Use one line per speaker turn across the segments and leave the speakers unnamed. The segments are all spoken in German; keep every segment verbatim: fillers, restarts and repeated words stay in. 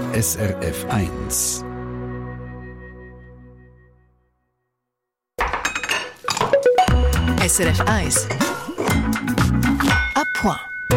S R F eins.
S R F eins. À point.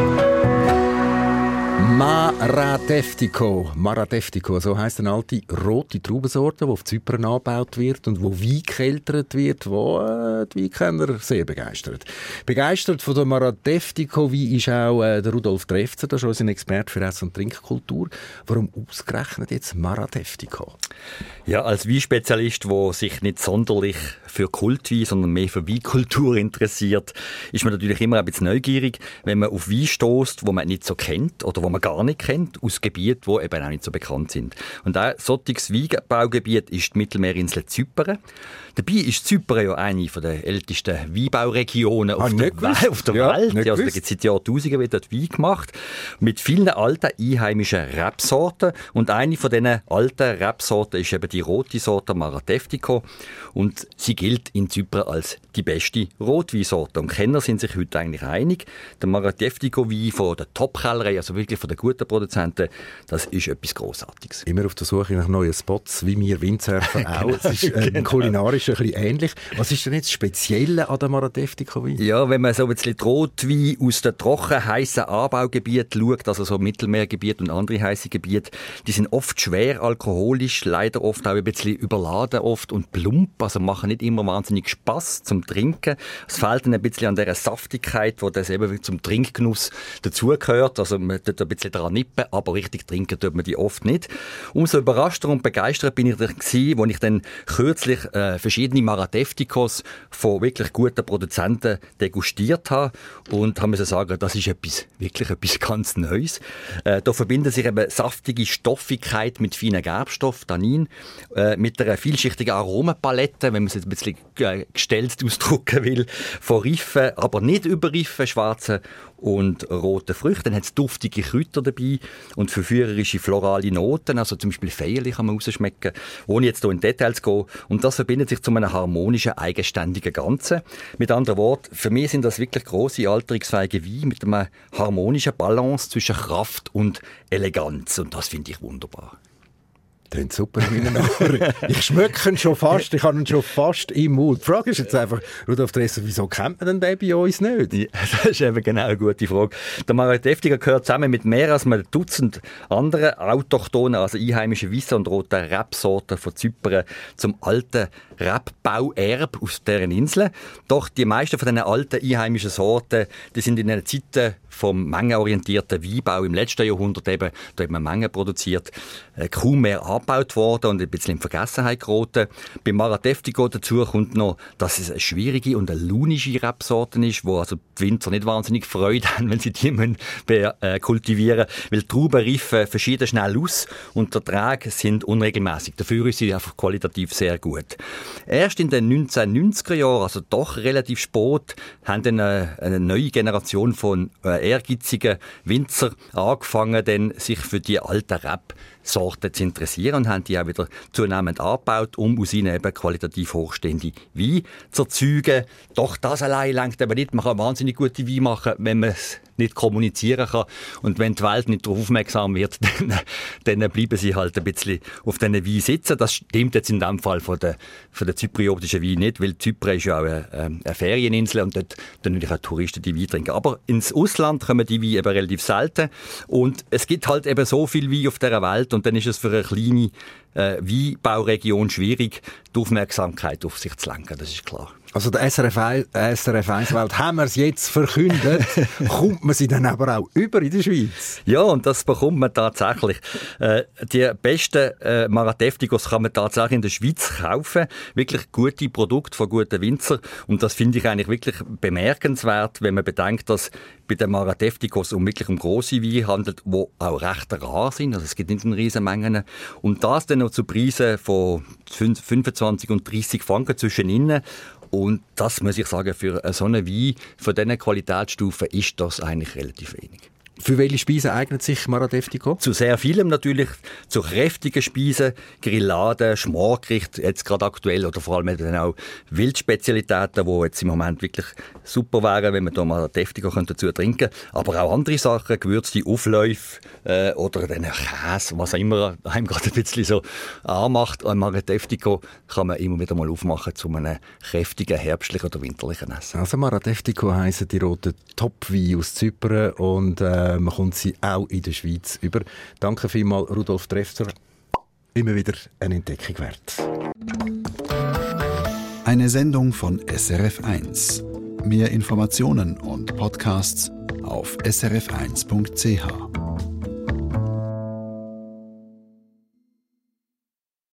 Maradeftico. Maradeftico, so heisst eine alte rote Traubensorte, die auf Zypern angebaut wird und wo Wein gekeltert wird, wo äh, die Weinkenner sehr begeistert. Begeistert von der Maradeftico-Wein ist auch äh, der Rudolf Trefzer, das ist unser Experte für Ess- und Trinkkultur. Warum ausgerechnet jetzt Maradeftico?
Ja, als Weinspezialist, der sich nicht sonderlich für Kultwein, sondern mehr für Weinkultur interessiert, ist man natürlich immer ein bisschen neugierig, wenn man auf Wein stösst, wo man nicht so kennt oder wo man gar nicht kennt, aus Gebieten, die eben auch nicht so bekannt sind. Und ein solches Weinbaugebiet ist die Mittelmeerinsel Zypern. Dabei ist Zypern ja eine der ältesten Weinbauregionen auf, der, We- auf der
ja,
Welt. Also, da gibt es seit Jahrtausenden wird dort Wein gemacht, mit vielen alten einheimischen Rebsorten. Und eine von diesen alten Rebsorten ist eben die rote Sorte Maradeftico. Und sie gilt in Zypern als die beste Rotweinsorte. Und Kenner sind sich heute eigentlich einig. Der Maradeftico-Wein von der Top-Kellerei, also wirklich von den guten Produzenten, das ist etwas Grossartiges.
Immer auf der Suche nach neuen Spots, wie wir Windsurfer auch. Es ist äh,
Genau.
kulinarisch ein bisschen ähnlich. Was ist denn jetzt das Spezielle an der Maradeftico-Wein?
Ja, wenn man so ein bisschen die Rotwein aus den trocken, heissen Anbaugebieten schaut, also so Mittelmeergebiet und andere heisse Gebiete, die sind oft schwer alkoholisch, leider oft auch ein bisschen überladen oft und plump, also machen nicht immer wahnsinnig Spass zum Trinken. Es fehlt dann ein bisschen an dieser Saftigkeit, die das eben zum Trinkgenuss dazugehört. Also man tut ein bisschen daran nippen, aber richtig trinken tut man die oft nicht. Umso überraschter und begeistert bin ich dann gewesen, als ich dann kürzlich äh, verschiedene Maradefticos von wirklich guten Produzenten degustiert habe und haben müssen sagen, das ist etwas, wirklich etwas ganz Neues. Äh, da verbinden sich eben saftige Stoffigkeit mit feinen Gerbstoff, Tannin, äh, mit einer vielschichtigen Aromapalette, wenn man es jetzt ein bisschen äh, gestellt ausdrücken will, von Riffen, aber nicht überriffen, schwarzen und rote Früchte. Dann hat es duftige Kräuter dabei und verführerische florale Noten, also zum Beispiel Feierli kann man rausschmecken, ohne jetzt hier in Details zu gehen. Und das verbindet sich zu einem harmonischen, eigenständigen Ganzen. Mit anderen Worten, für mich sind das wirklich grosse, alterungsfähige Weine mit einer harmonischen Balance zwischen Kraft und Eleganz. Und das finde ich wunderbar.
Klingt super in meinen Ohren. Ich schmecke ihn schon fast, ich habe ihn schon fast im Mund. Die Frage ist jetzt einfach, Rudolf Trefzer, wieso kennt man denn den bei uns nicht?
Ja, das ist eben genau eine gute Frage. Der Maradeftico gehört zusammen mit mehr als einem Dutzend anderen autochthonen, also einheimischen weißen und roten Rebsorten von Zypern zum alten Rebbauerb aus deren Inseln. Doch die meisten von diesen alten einheimischen Sorten, die sind in einer Zeit vom mengenorientierten Weinbau im letzten Jahrhundert eben, da hat man Mengen produziert, äh, kaum mehr angebaut worden und ein bisschen in Vergessenheit geraten. Beim Maradeftico dazu kommt noch, dass es eine schwierige und eine launische Rebsorte ist, wo also die Winzer nicht wahnsinnig Freude haben, wenn sie die müssen, äh, kultivieren, weil die Trauben reifen verschieden schnell aus und die Erträge sind unregelmäßig. Dafür ist sie einfach qualitativ sehr gut. Erst in den neunzehnhundertneunziger Jahren, also doch relativ spät, haben dann eine, eine neue Generation von äh, ehrgeizigen Winzer angefangen, denn sich für die alten Rebsorten zu interessieren und haben die auch wieder zunehmend angebaut, um aus ihnen eben qualitativ hochstehende Weine zu erzeugen. Doch das allein reicht eben nicht. Man kann wahnsinnig gute Weine machen, wenn man es nicht kommunizieren kann. Und wenn die Welt nicht darauf aufmerksam wird, dann, dann bleiben sie halt ein bisschen auf diesen Wein sitzen. Das stimmt jetzt in dem Fall von der, von der zypriotischen Wein nicht, weil Zypern ist ja auch eine, eine Ferieninsel und dort dann natürlich auch Touristen die Wein trinken. Aber ins Ausland kommen die Weine eben relativ selten. Und es gibt halt eben so viel Wein auf dieser Welt und dann ist es für eine kleine äh, Weinbauregion schwierig, die Aufmerksamkeit auf sich zu lenken, das ist klar.
Also der S R F eins-Welt haben wir es jetzt verkündet, kommt man sie dann aber auch über in der Schweiz?
Ja, und das bekommt man tatsächlich. Äh, die besten äh, Maradefticos kann man tatsächlich in der Schweiz kaufen. Wirklich gute Produkte von guten Winzern. Und das finde ich eigentlich wirklich bemerkenswert, wenn man bedenkt, dass bei den Maradefticos um wirklich um grosse Weine handelt, die auch recht rar sind. Also es gibt nicht in riesen Mengen. Und das dann noch zu Preisen von fünfundzwanzig und dreissig Franken zwischen innen. Und das muss ich sagen, für so einen Wein von diesen Qualitätsstufen ist das eigentlich relativ wenig.
Für welche Speisen eignet sich Maradeftico?
Zu sehr vielem natürlich, zu kräftigen Speisen, Grilladen, Schmorgericht, jetzt gerade aktuell oder vor allem dann auch Wildspezialitäten, die jetzt im Moment wirklich super wären, wenn man da Maradeftico dazu trinken könnte. Aber auch andere Sachen, gewürzte Aufläufe äh, oder dann Käse, was auch immer einem gerade ein bisschen so anmacht. Ein Maradeftico kann man immer wieder mal aufmachen zu einem kräftigen, herbstlichen oder winterlichen Essen.
Also Maradeftico heissen die roten Topweine aus Zypern und äh, man kommt sie auch in der Schweiz über. Danke vielmals, Rudolf Trefzer. Immer wieder eine Entdeckung wert.
Eine Sendung von S R F eins. Mehr Informationen und Podcasts auf s r f eins punkt c h.